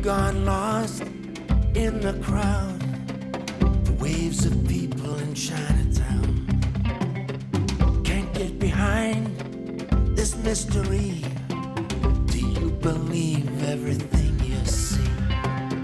gone lost in the crowd, the waves of people in Chinatown. Can't get behind this mystery. Do you believe everything